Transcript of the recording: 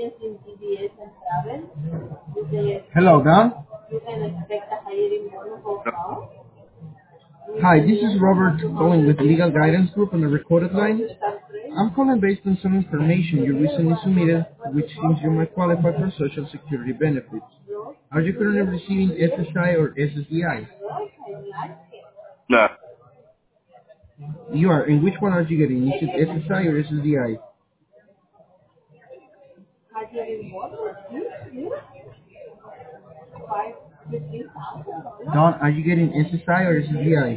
Hello, Don. Hi, this is Robert calling with Legal Guidance Group on the recorded line. I'm calling based on some information you recently submitted, which seems you might qualify for Social Security benefits. Are you currently receiving SSI or SSDI? No. You are. And which one are you getting? Is it SSI or SSDI? Don, are you getting SSI or SSDI?